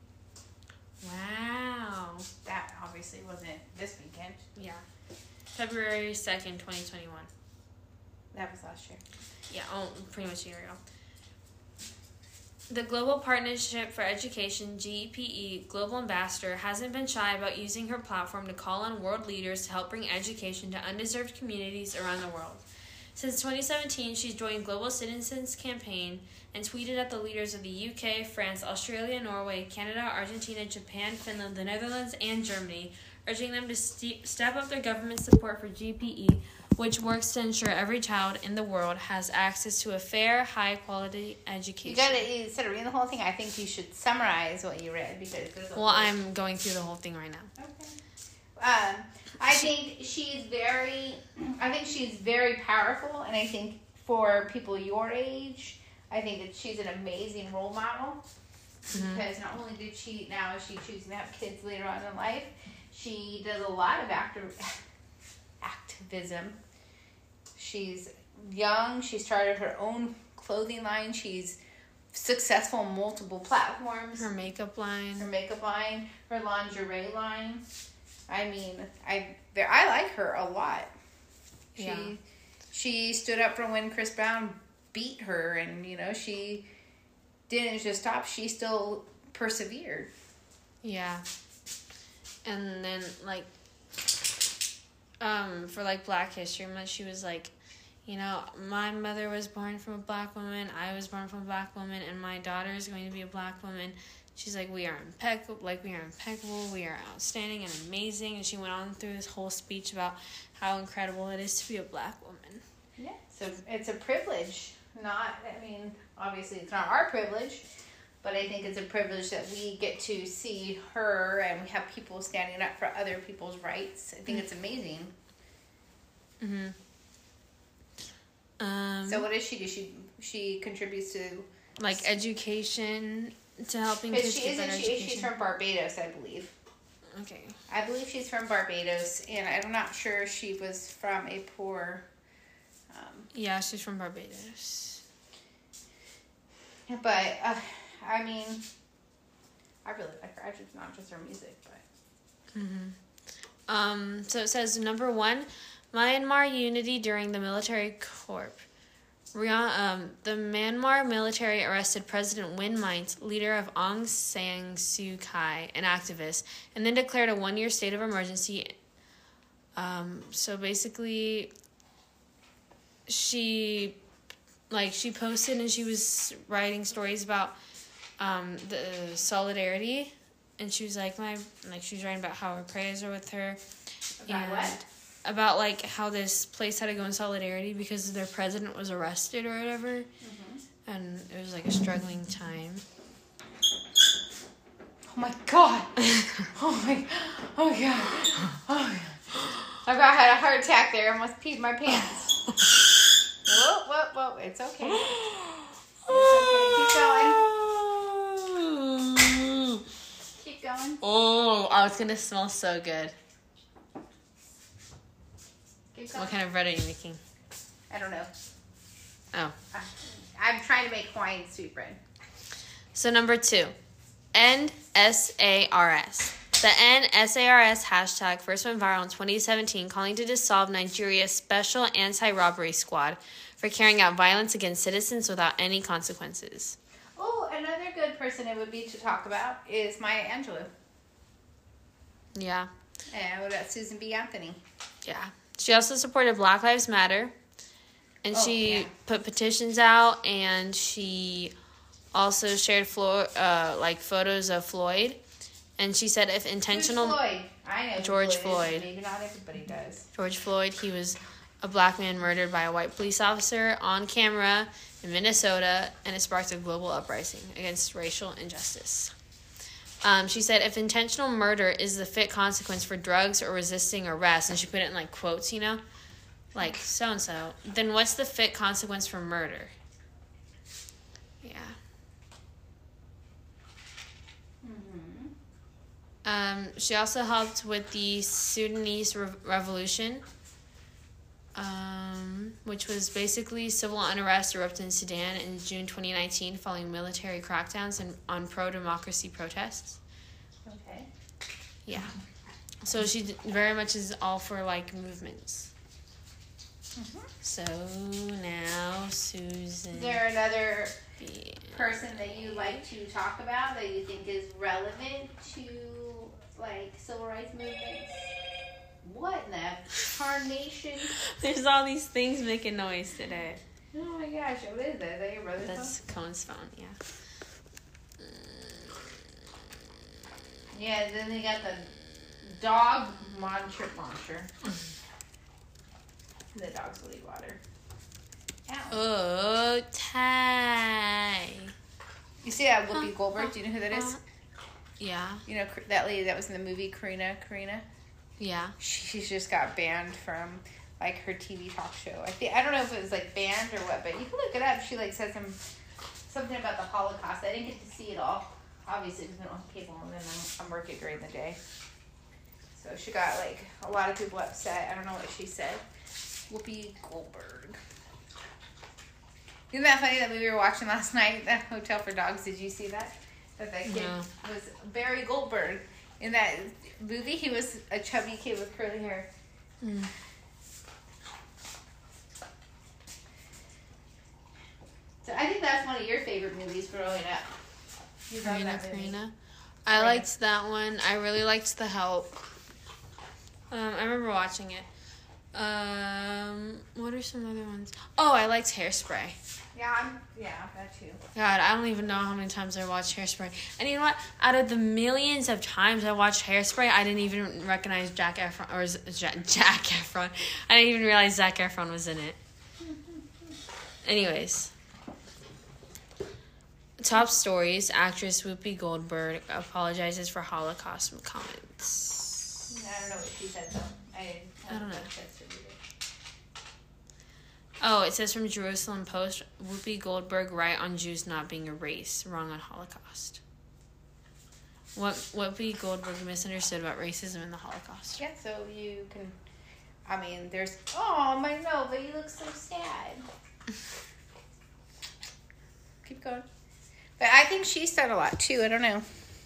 Wow. That obviously wasn't this weekend. Yeah. February second, twenty twenty-one. That was last year. Yeah, oh, pretty much a year ago. The Global Partnership for Education, G P E, Global Ambassador, hasn't been shy about using her platform to call on world leaders to help bring education to undeserved communities around the world. Since twenty seventeen, she's joined Global Citizens Campaign and tweeted at the leaders of the U K, France, Australia, Norway, Canada, Argentina, Japan, Finland, the Netherlands, and Germany, urging them to st- step up their government support for G P E, which works to ensure every child in the world has access to a fair, high-quality education. You gotta, instead of reading the whole thing, I think you should summarize what you read because there's a Well, I'm going through the whole thing right now. Okay. Um, I think she's very, I think she's very powerful, and I think for people your age, I think that she's an amazing role model. Mm-hmm. Because not only did she, now is she choosing to have kids later on in life, she does a lot of active activism. She's young. She started her own clothing line. She's successful on multiple platforms. Her makeup line. Her makeup line. Her lingerie line. I mean, I I like her a lot. She yeah. she stood up for when Chris Brown beat her, and you know she didn't just stop. She still persevered. Yeah. And then like, um, for like Black History Month, she was like, you know, my mother was born from a black woman, I was born from a black woman, and my daughter is going to be a black woman. She's like, we are impeccable, like we are impeccable, we are outstanding and amazing. And she went on through this whole speech about how incredible it is to be a black woman. Yeah, so it's a privilege. Not, I mean, obviously it's not our privilege, but I think it's a privilege that we get to see her and we have people standing up for other people's rights. I think mm-hmm. it's amazing. Mm-hmm. Um, so what does she do? She she contributes to like education, to helping kids she get better she, education. She's from Barbados, I believe. Okay. I believe she's from Barbados, and I'm not sure she was from a poor. Um, yeah, she's from Barbados. But uh, I mean, I really like her. I just not just her music, but. Mm-hmm. Um. So it says number one. Myanmar unity during the military coup. Um, the Myanmar military arrested President Win Myint, leader of Aung San Suu Kyi, an activist, and then declared a one-year state of emergency. Um, so basically, she, like, she posted and she was writing stories about um, the solidarity, and she was like, my, like, she was writing about how her prayers are with her. About and what? About, like, how this place had to go in solidarity because their president was arrested or whatever. Mm-hmm. And it was, like, a struggling time. Oh, my God. oh, my Oh, God. Oh, God. I about had a heart attack there. I almost peed my pants. whoa, whoa, whoa. It's okay. It's okay. Keep going. Keep going? Oh, oh, it's gonna smell so good. Keep going. What kind of bread are you making? I don't know. Oh. I, I'm trying to make Hawaiian sweet bread. So number two, N S A R S. The N S A R S hashtag first went viral in twenty seventeen, calling to dissolve Nigeria's Special Anti-Robbery Squad for carrying out violence against citizens without any consequences. Oh, another good person it would be to talk about is Maya Angelou. Yeah. And what about Susan B. Anthony? Yeah. She also supported Black Lives Matter, and Oh, she yeah. put petitions out, and she also shared Flo- uh, like photos of Floyd. And she said if intentional... Who's Floyd? I know who George Floyd. Floyd. Is, but maybe not everybody does. George Floyd, he was a black man murdered by a white police officer on camera in Minnesota, and it sparked a global uprising against racial injustice. Um, she said if intentional murder is the fit consequence for drugs or resisting arrest, and she put it in like quotes, you know, like so-and-so, then what's the fit consequence for murder? Yeah. Um, she also helped with the Sudanese Re- Revolution, um, which was basically civil unrest erupted in Sudan in June twenty nineteen following military crackdowns and, on pro-democracy protests. Okay. Yeah. So she d- very much is all for, like, movements. Mm-hmm. So now, Susan... Is there another B. person that you like to talk about that you think is relevant to, like, civil rights movements? What in the carnation? There's all these things making noise today. Oh my gosh, what is that? Is that your brother's That's phone? Cohen's phone, yeah. Yeah, then they got the dog monster monster. The dogs will eat water. Ow. Oh, Ty. You see that Whoopi Goldberg? Do you know who that is? Yeah, You know that lady that was in the movie Karina. Karina. yeah. She's just got banned from like her T V talk show. I think I don't know if it was like banned or what, but you can look it up. She like said some something about the Holocaust. I didn't get to see it all, obviously, because we don't have cable, and then I'm, I'm working during the day. So she got like a lot of people upset. I don't know what she said. Whoopi Goldberg. Isn't that funny that we were watching last night, that Hotel for Dogs? Did you see that? That that kid No. was Barry Goldberg. In that movie, he was a chubby kid with curly hair. Mm. So I think that's one of your favorite movies growing up. You love Karina, that movie. Karina. I Karina. liked that one. I really liked The Help. Um, I remember watching it. Um, what are some other ones? Oh, I liked Hairspray. Yeah, I'm, yeah, that too. God, I don't even know how many times I watched Hairspray. And you know what? Out of the millions of times I watched Hairspray, I didn't even recognize Jack Efron, or Z- Jack, Jack Efron. I didn't even realize Zac Efron was in it. Anyways. Top stories. Actress Whoopi Goldberg apologizes for Holocaust comments. I don't know what she said, though. I, didn't, I don't know. think that's what you did. Oh, it says from Jerusalem Post, Whoopi Goldberg right on Jews not being a race, wrong on Holocaust. What Whoopi Goldberg misunderstood about racism in the Holocaust. Yeah, so you can, I mean, there's, oh, my no, but you look so sad. Keep going. But I think she said a lot, too. I don't know.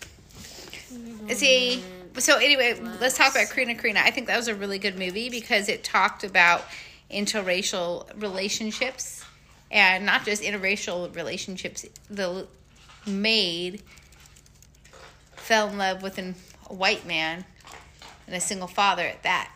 See, so anyway, let's talk about Karina Karina. I think that was a really good movie because it talked about interracial relationships, and not just interracial relationships. The maid fell in love with an, a white man and a single father at that.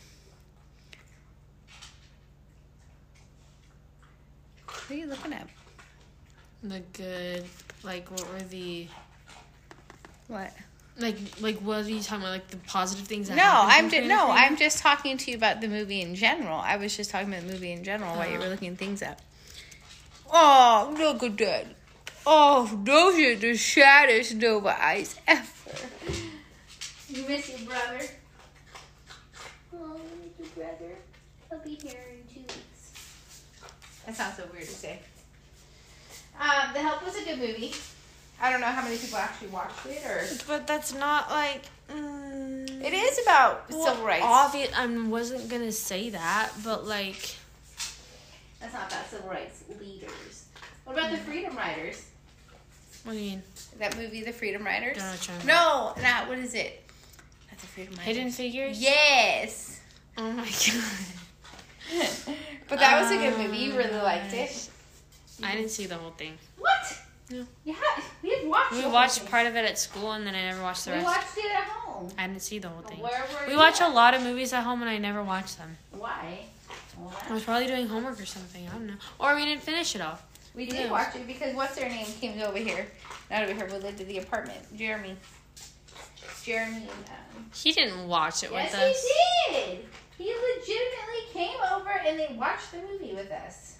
What are you looking at? The good, like, what were the, What? like, like what are you talking about? Like the positive things that No, happened I'm from just Karina no, Karina? I'm just talking to you about the movie in general. I was just talking about the movie in general while you were Oh. looking things up. Oh, look at that. Oh, those are the saddest Nova eyes ever. You miss your brother? Oh, you miss your brother? He'll be here in two weeks. That sounds so weird to say. Um, The Help was a good movie. I don't know how many people actually watched it, or But that's not like. Mm, it is about well, civil rights. Obvious. I wasn't gonna say that, but like. That's not about civil rights leaders. What about the Freedom Riders? What do you mean? That movie, The Freedom Riders? Donald Trump. No, not what is it? Not The Freedom Riders. Hidden Figures. Yes. Oh my god. But that was a good movie. You really liked it. I didn't see the whole thing. What? No. Yeah, we had watched. We the whole watched thing. part of it at school, and then I never watched the We rest. watched it at home. I didn't see the whole thing. Where were We you watch at? a lot of movies at home, and I never watch them. Why? Well, I was probably doing homework or something. I don't know. Or we didn't finish it all. we did Yeah. watch it because what's her name came over here. Not over here. We lived in the apartment. Jeremy. Jeremy and um. He didn't watch it Yes, with us. he did. He legitimately came over and they watched the movie with us.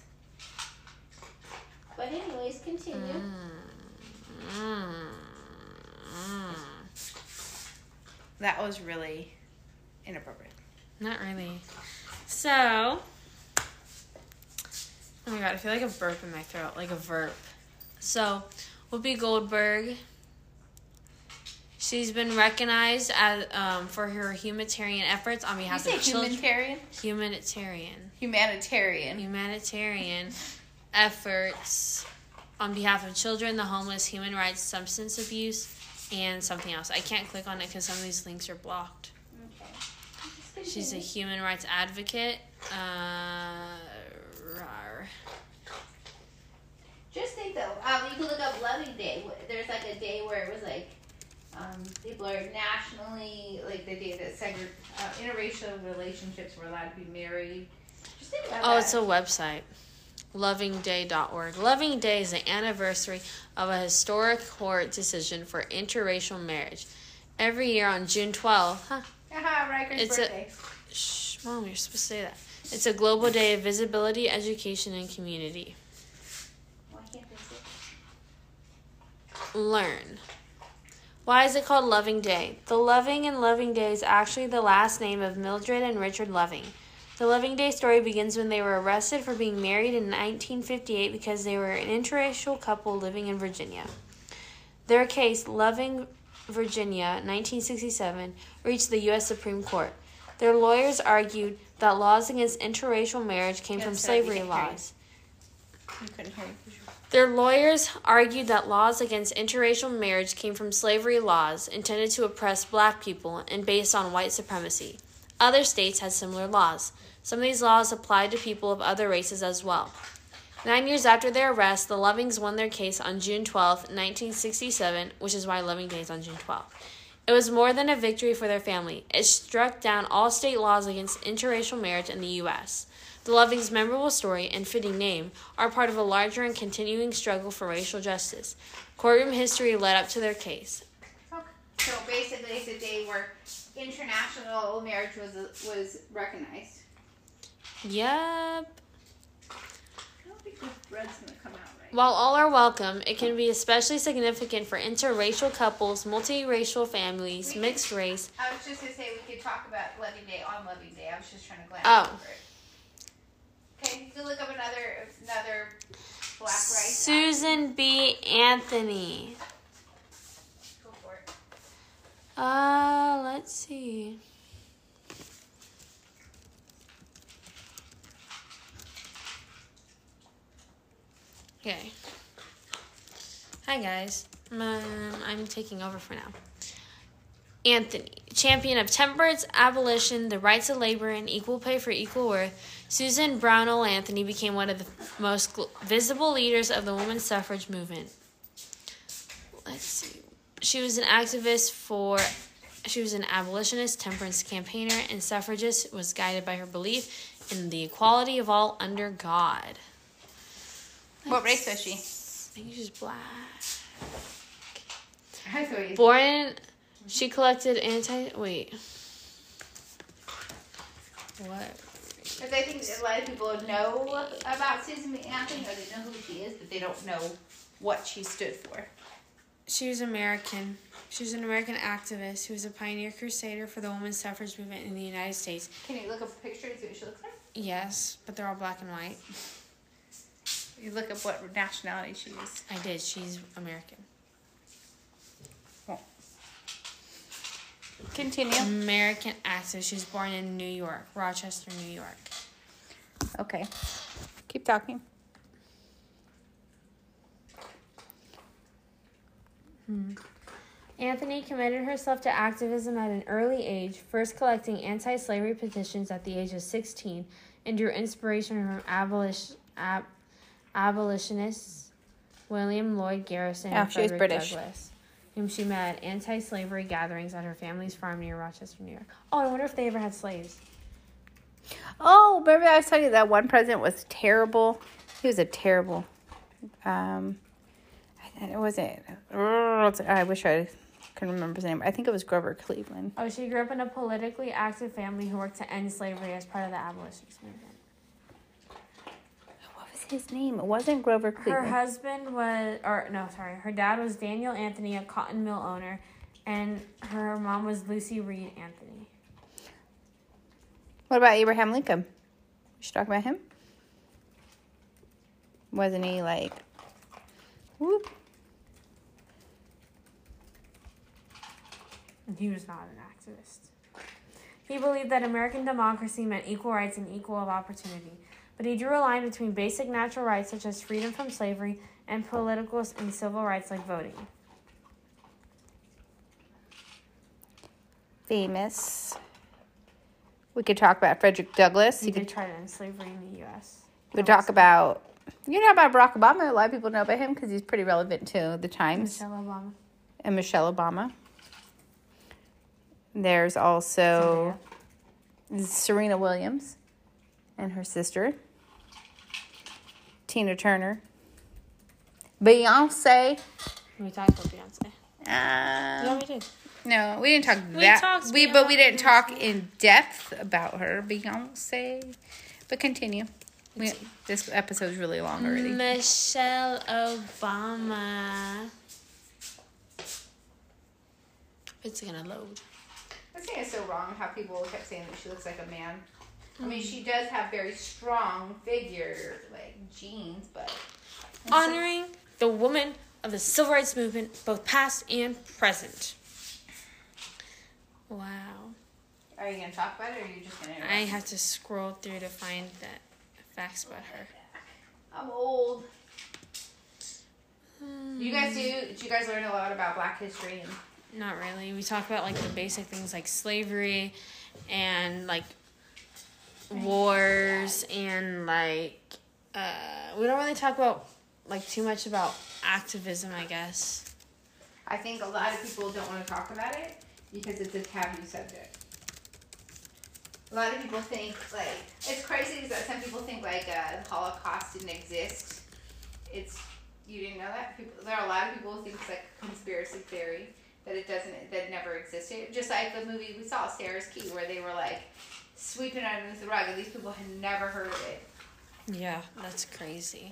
But anyways, continue. Mm. Mm. Mm. That was really inappropriate. Not really. So, oh my god, I feel like a burp in my throat, like a verp. So, Whoopi Goldberg, she's been recognized as um, for her humanitarian efforts on You behalf say of children. humanitarian? Humanitarian. Humanitarian. Humanitarian efforts on behalf of children, the homeless, human rights, substance abuse, and something else. I can't click on it because some of these links are blocked. Okay. She's a human rights advocate. Uh, rawr. Just think though, um, you can look up Loving Day. There's like a day where it was like, um, people are nationally, like the day that segre- uh, interracial relationships were allowed to be married. Just think about Oh, that. it's a website. loving day dot org. Loving Day is the anniversary of a historic court decision for interracial marriage. Every year on June twelfth, huh? Haha, Riker's It's birthday. a shh, Mom, you're supposed to say that. It's a global day of visibility, education, and community. Why can't they say Learn. Why is it called Loving Day? The Loving in Loving Day is actually the last name of Mildred and Richard Loving. The Loving Day story begins when they were arrested for being married in nineteen fifty-eight because they were an interracial couple living in Virginia. Their case, Loving, Virginia, nineteen sixty-seven, reached the U S Supreme Court. Their lawyers argued that laws against interracial marriage came Yeah, from sorry, we slavery can't hear you. laws. You couldn't hear me. Their lawyers argued that laws against interracial marriage came from slavery laws intended to oppress black people and based on white supremacy. Other states had similar laws. Some of these laws applied to people of other races as well. Nine years after their arrest, the Lovings won their case on June twelfth, nineteen sixty-seven, which is why Loving Day is on June twelfth. It was more than a victory for their family. It struck down all state laws against interracial marriage in the U S The Lovings' memorable story and fitting name are part of a larger and continuing struggle for racial justice. Courtroom history led up to their case. Okay. So basically, it's a day where international marriage was was recognized. Yep. I don't think this bread's gonna come out right. While all are welcome, it can be especially significant for interracial couples, multiracial families, We mixed race. I was just gonna say we could talk about Loving Day on Loving Day. I was just trying to glance Oh. over it. Okay, you can look up another another black rice. Susan B. Anthony. Go for it. Uh, let's see. Okay. Hi, guys. Um, I'm taking over for now. Anthony, champion of temperance, abolition, the rights of labor, and equal pay for equal worth, Susan Brownell Anthony became one of the most gl- visible leaders of the women's suffrage movement. Let's see. She was an activist for, she was an abolitionist, temperance campaigner, and suffragist, was guided by her belief in the equality of all under God. What race was she? I think she's black. I thought you. Born, she collected anti. Wait. What? Because I think a lot of people know about Susan B. Anthony, or they know who she is, but they don't know what she stood for. She was American. She was an American activist who was a pioneer crusader for the women's suffrage movement in the United States. Can you look up a picture and see what she looks like? Yes, but they're all black and white. You look up what nationality she is. I did. She's American. Continue. American actress. She was born in New York, Rochester, New York. Okay. Keep talking. Hmm. Anthony committed herself to activism at an early age, first collecting anti-slavery petitions at the age of sixteen, and drew inspiration from abolish, ab, abolitionists William Lloyd Garrison oh, and she was Frederick British. Douglass, whom she met at anti-slavery gatherings at her family's farm near Rochester, New York. Oh, I wonder if they ever had slaves. Oh, remember I was telling you that one president was terrible? He was a terrible... Um, it wasn't... I wish I could remember his name. I think it was Grover Cleveland. Oh, she grew up in a politically active family who worked to end slavery as part of the abolitionist movement. What was his name? It wasn't Grover Cleveland. Her husband was... Or, no, sorry. Her dad was Daniel Anthony, a cotton mill owner, and her mom was Lucy Reed Anthony. What about Abraham Lincoln? We should talk about him. Wasn't he like... Whoop. He was not an activist. He believed that American democracy meant equal rights and equal opportunity, but he drew a line between basic natural rights such as freedom from slavery and political and civil rights like voting. Famous. We could talk about Frederick Douglass. He you did could try to end slavery in the U S We could talk about... You know about Barack Obama? A lot of people know about him because he's pretty relevant to the times. Michelle Obama. And Michelle Obama. There's also Serena. Serena Williams and her sister. Tina Turner. Beyonce. We talked about Beyonce. Um, Yeah, we did. No, we didn't talk We that. talked we but we didn't Beyonce. talk in depth about her, Beyonce. But continue. We, this episode's really long already. Michelle Obama. It's gonna load. I think it's so wrong how people kept saying that she looks like a man. I mean, she does have very strong figure, like genes, but Honoring the women of the civil rights movement, both past and present. Wow. Are you gonna talk about it, or are you just gonna? I have to scroll through to find that facts about her. I'm old. You guys do? Did you guys learn a lot about Black history? And Not really. We talk about like the basic things like slavery and like wars and like uh, we don't really talk about like too much about activism, I guess. I think a lot of people don't want to talk about it because it's a taboo subject. A lot of people think like it's crazy is that some people think like uh, the Holocaust didn't exist. It's you didn't know that. People, there are a lot of people who think it's like a conspiracy theory. That it doesn't, that it never existed. Just like the movie we saw, Sarah's Key, where they were like sweeping it underneath the rug, and these people had never heard of it. Yeah, that's crazy.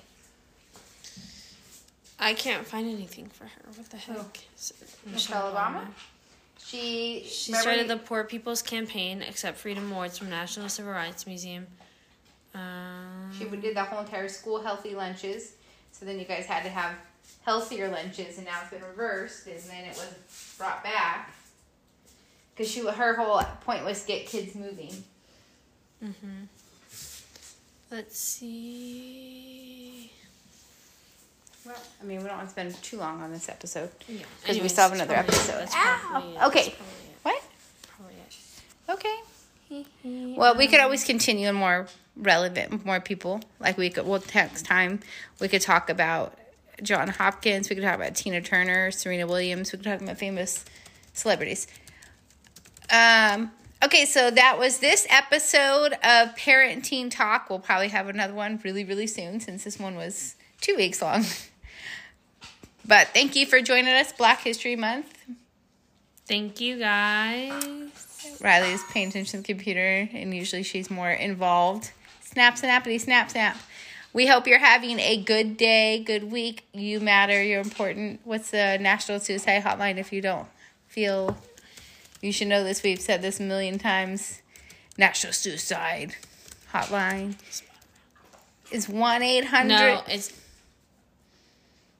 I can't find anything for her. What the heck? Who? Is it Michelle Obama? She She remember started you- the Poor People's Campaign, Accept Freedom Awards from National Civil Rights Museum. Um, She did the whole entire school healthy lunches. So then you guys had to have healthier lunches, and now it's been reversed, and then it was brought back. Because she, her whole point was to get kids moving. Mm-hmm. Let's see. Well, I mean, we don't want to spend too long on this episode. Yeah. Because we Anyways, still have that's another probably it. episode. That's Ow! probably it. Okay. That's probably it. What? Probably it. Okay. Well, we could always continue in more relevant, more people. Like we could, well, next time we could talk about John Hopkins. We could talk about Tina Turner, Serena Williams. We could talk about famous celebrities. Um. Okay, so that was this episode of Parenting Talk. We'll probably have another one really, really soon since this one was two weeks long. But thank you for joining us, Black History Month. Thank you, guys. Riley's paying attention to the computer, and usually she's more involved. Snap, snappity, snap, snap. We hope you're having a good day, good week. You matter, you're important. What's the National Suicide Hotline if you don't feel... You should know this. We've said this a million times. National Suicide Hotline is one eight hundred... No, it's...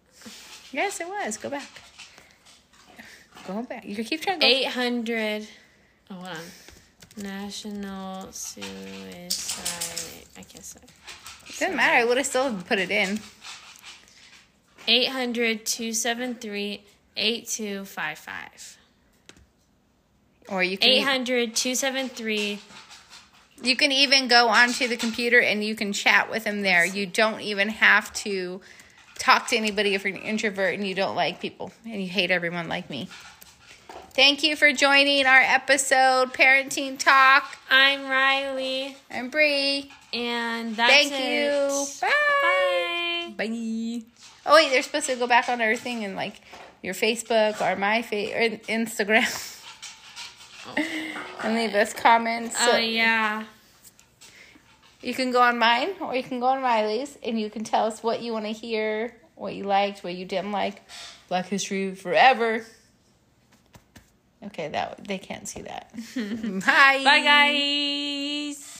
Yes, it was. Go back. Go back. You can keep trying to go. eight hundred Oh, hold on. National Suicide. I guess. It doesn't matter. I would have still put it in. eight hundred, two seven three, eight two five five. Or you can... eight hundred, two seven three. You can even go onto the computer and you can chat with them there. You don't even have to talk to anybody if you're an introvert and you don't like people and you hate everyone like me. Thank you for joining our episode, Parenting Talk. I'm Riley. I'm Bree. And that's Thank it. you. Bye. Bye. Bye. Oh, wait, they're supposed to go back on our thing and like your Facebook or my fa- or Instagram. Oh. And leave us comments. Oh, so yeah. You can go on mine or you can go on Riley's and you can tell us what you want to hear, what you liked, what you didn't like. Black History Forever. Okay, that they can't see that. Bye. Bye, guys.